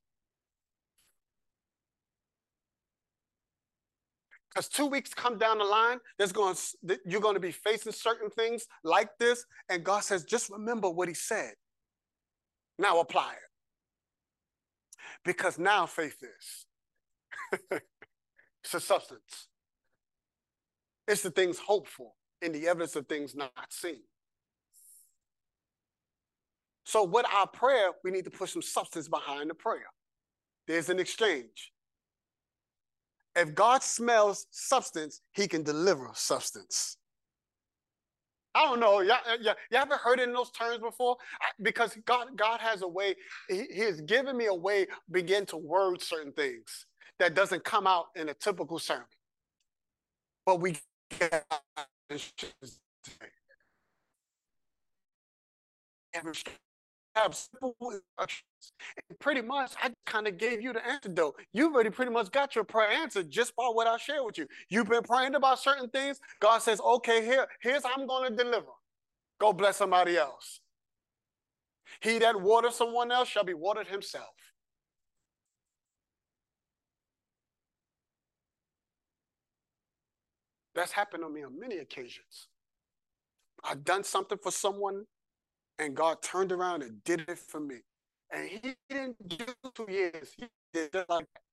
Because two weeks come down the line, there's going to, you're going to be facing certain things like this. And God says, just remember what he said. Now apply it. Because now faith is. It's a substance. It's the things hoped for and the evidence of things not seen. So with our prayer, we need to put some substance behind the prayer. There's an exchange. If God smells substance, he can deliver substance. I don't know. Y'all, y'all, y'all ever heard it in those terms before? I, because God, God has a way, he, he has given me a way to begin to word certain things that doesn't come out in a typical sermon. But we get instructions today. Have simple instructions. And pretty much, I kind of gave you the antidote. You've already pretty much got your prayer answered just by what I shared with you. You've been praying about certain things. God says, okay, here, here's how I'm going to deliver. Go bless somebody else. He that waters someone else shall be watered himself. That's happened to me on many occasions. I've done something for someone, and God turned around and did it for me. And he didn't do two years. He did just like that.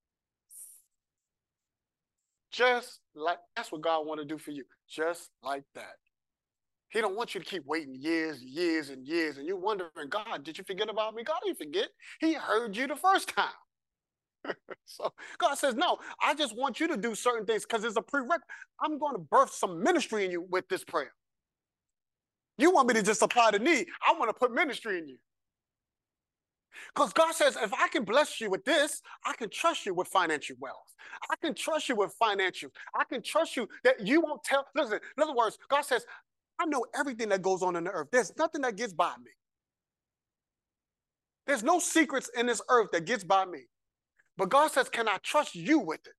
Just like, that's what God wanted to do for you. Just like that. He don't want you to keep waiting years, years, and years, and you're wondering, God, did you forget about me? God didn't forget. He heard you the first time. So God says, no, I just want you to do certain things because it's a prerequisite. I'm going to birth some ministry in you with this prayer. You want me to just apply the need. I want to put ministry in you. Because God says, if I can bless you with this, I can trust you with financial wealth. I can trust you with financial. I can trust you that you won't tell. Listen, in other words, God says, I know everything that goes on in the earth. There's nothing that gets by me. There's no secrets in this earth that gets by me. But God says, can I trust you with it?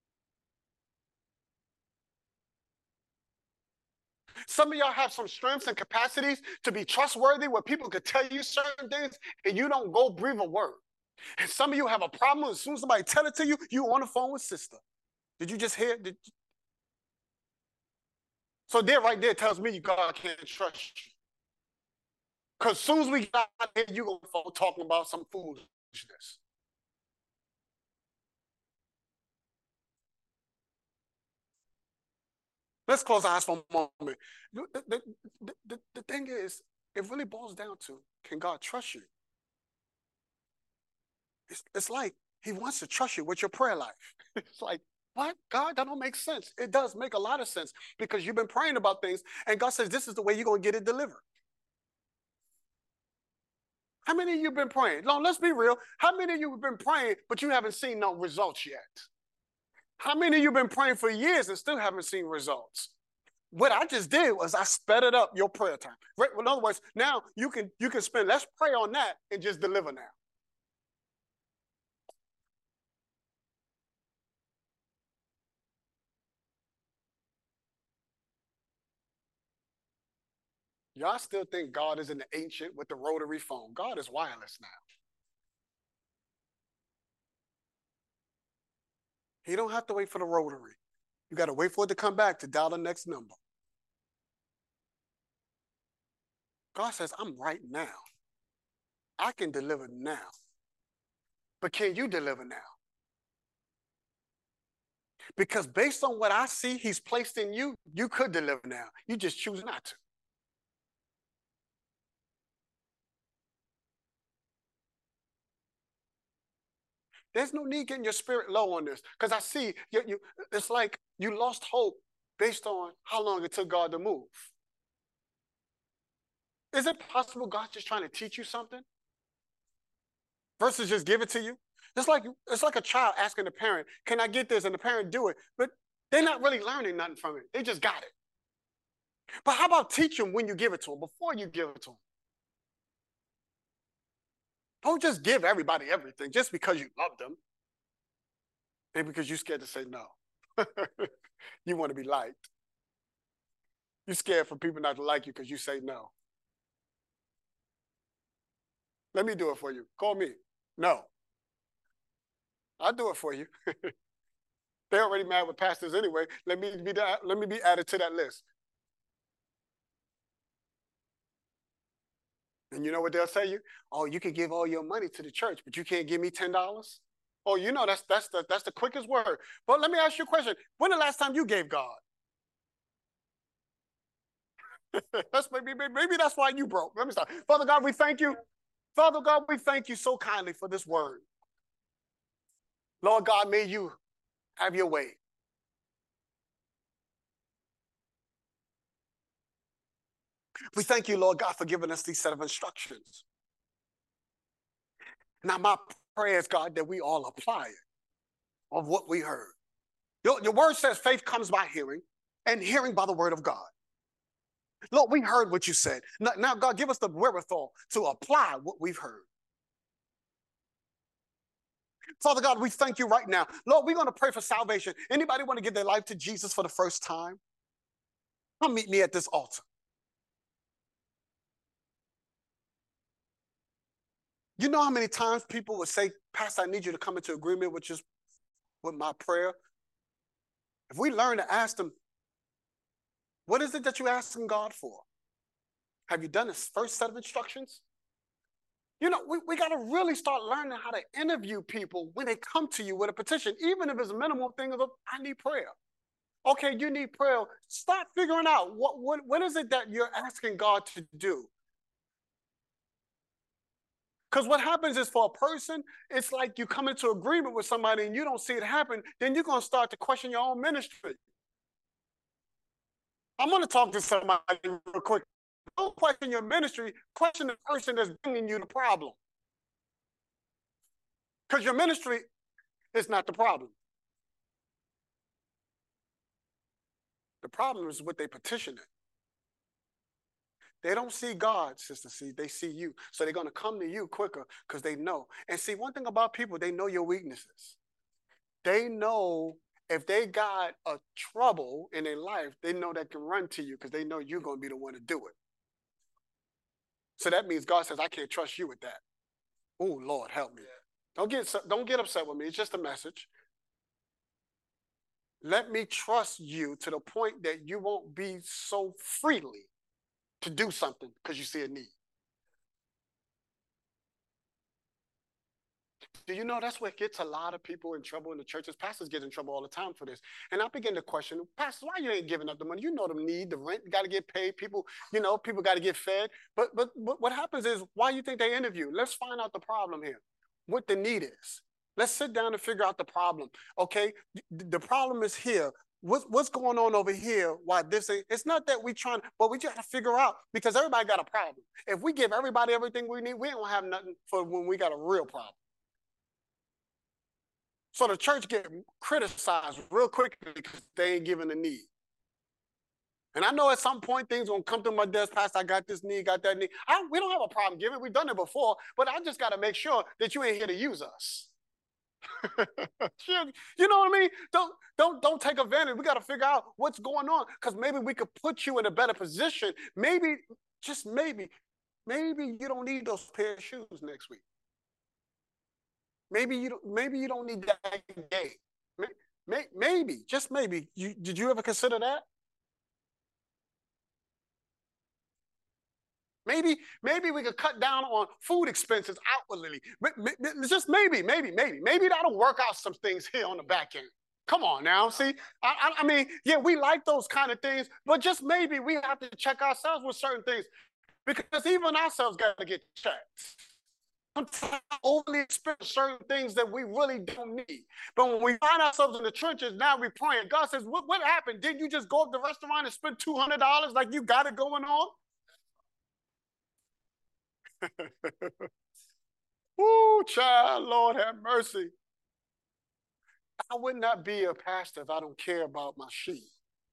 Some of y'all have some strengths and capacities to be trustworthy where people could tell you certain things and you don't go breathe a word. And some of you have a problem. As soon as somebody tell it to you, you on the phone with sister. Did you just hear? Did... So there right there tells me God can't trust you. Because as soon as we get out here, you're going to talking about some foolishness. Let's close our eyes for a moment. The, the, the, the, the thing is, it really boils down to, can God trust you? It's, it's like he wants to trust you with your prayer life. It's like, what? God, that don't make sense. It does make a lot of sense because you've been praying about things and God says, this is the way you're going to get it delivered. How many of you have been praying? No, let's be real. How many of you have been praying, but you haven't seen no results yet? How many of you have been praying for years and still haven't seen results? What I just did was I sped it up your prayer time. In other words, now you can you can spend, let's pray on that and just deliver now. Y'all still think God is in the ancient with the rotary phone. God is wireless now. He don't have to wait for the rotary. You got to wait for it to come back to dial the next number. God says, I'm right now. I can deliver now. But can you deliver now? Because based on what I see he's placed in you, you could deliver now. You just choose not to. There's no need getting your spirit low on this, because I see you, you, it's like you lost hope based on how long it took God to move. Is it possible God's just trying to teach you something versus just give it to you? It's like it's like a child asking the parent, "Can I get this?" and the parent do it, but they're not really learning nothing from it. They just got it. But how about teach them when you give it to them, before you give it to them? Don't just give everybody everything just because you love them. Maybe because you're scared to say no. You want to be liked. You're scared for people not to like you because you say no. Let me do it for you. Call me. No. I'll do it for you. They're already mad with pastors anyway. Let me be that, let me be added to that list. And you know what they'll say you? Oh, you can give all your money to the church, but you can't give me ten dollars? Oh, you know that's that's the that's the quickest word. But let me ask you a question. When the last time you gave God? That's maybe, maybe that's why you broke. Let me stop. Father God, we thank you. Father God, we thank you so kindly for this word. Lord God, may you have your way. We thank you, Lord God, for giving us these set of instructions. Now, my prayer is, God, that we all apply it of what we heard. Your, your word says faith comes by hearing, and hearing by the word of God. Lord, we heard what you said. Now, now, God, give us the wherewithal to apply what we've heard. Father God, we thank you right now. Lord, we're going to pray for salvation. Anybody want to give their life to Jesus for the first time? Come meet me at this altar. You know how many times people would say, Pastor, I need you to come into agreement with just with my prayer? If we learn to ask them, what is it that you're asking God for? Have you done this first set of instructions? You know, we, we got to really start learning how to interview people when they come to you with a petition, even if it's a minimal thing of, a, I need prayer. Okay, you need prayer. Start figuring out what, what, what is it that you're asking God to do? Because what happens is, for a person, it's like you come into agreement with somebody and you don't see it happen, then you're going to start to question your own ministry. I'm going to talk to somebody real quick. Don't question your ministry, question the person that's bringing you the problem. Because your ministry is not the problem. The problem is what they petition it. They don't see God, Sister C. They see you. So they're going to come to you quicker because they know. And see, one thing about people, they know your weaknesses. They know if they got a trouble in their life, they know they can run to you because they know you're going to be the one to do it. So that means God says, I can't trust you with that. Oh, Lord, help me. Don't get, don't get upset with me. It's just a message. Let me trust you to the point that you won't be so freely to do something because you see a need. Do you know that's what gets a lot of people in trouble in the churches? Pastors get in trouble all the time for this. And I begin to question, Pastor, why you ain't giving up the money? You know the need, the rent got to get paid. People, you know, people got to get fed. But, but but what happens is, why you think they interview? Let's find out the problem here, what the need is. Let's sit down and figure out the problem. Okay, the problem is here. What's, what's going on over here? Why this ain't, it's not that we trying, but we just got to figure out, because everybody got a problem. If we give everybody everything we need, we don't have nothing for when we got a real problem. So the church get criticized real quickly because they ain't giving the need. And I know at some point things gonna come through my desk, Pastor, I got this need, got that need. I, we don't have a problem giving. We've done it before, but I just got to make sure that you ain't here to use us. You know what I mean? Don't don't don't take advantage. We got to figure out what's going on, because maybe we could put you in a better position. Maybe, just maybe, maybe you don't need those pair of shoes next week. Maybe you don't, maybe you don't need that day. Maybe, maybe, just maybe. You, did you ever consider that? Maybe, maybe we could cut down on food expenses outwardly. Just maybe, maybe, maybe, maybe that'll work out some things here on the back end. Come on now, see, I, I mean, yeah, we like those kind of things, but just maybe we have to check ourselves with certain things, because even ourselves got to get checked. Sometimes overly expect certain things that we really don't need. But when we find ourselves in the trenches, now we're praying. God says, what, what happened? Didn't you just go up to the restaurant and spend two hundred dollars like you got it going on? Ooh, child, Lord have mercy. I would not be a pastor if I don't care about my sheep.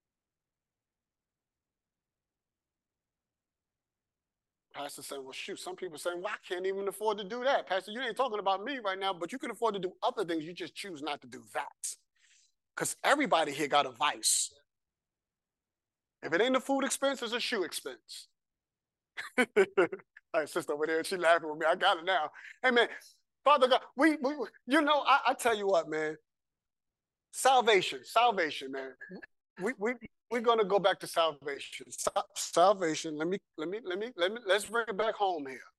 Pastor saying, well, shoot, some people saying, well, I can't even afford to do that. Pastor, you ain't talking about me right now, but you can afford to do other things. You just choose not to do that. Because everybody here got a vice. If it ain't a food expense, it's a shoe expense. My sister over there, she laughing with me. I got it now. Hey, man, Father God, we, we you know, I, I tell you what, man. Salvation, salvation, man. We, we, we're going to go back to salvation. Salvation. Let me, let me, let me, let me, let's bring it back home here.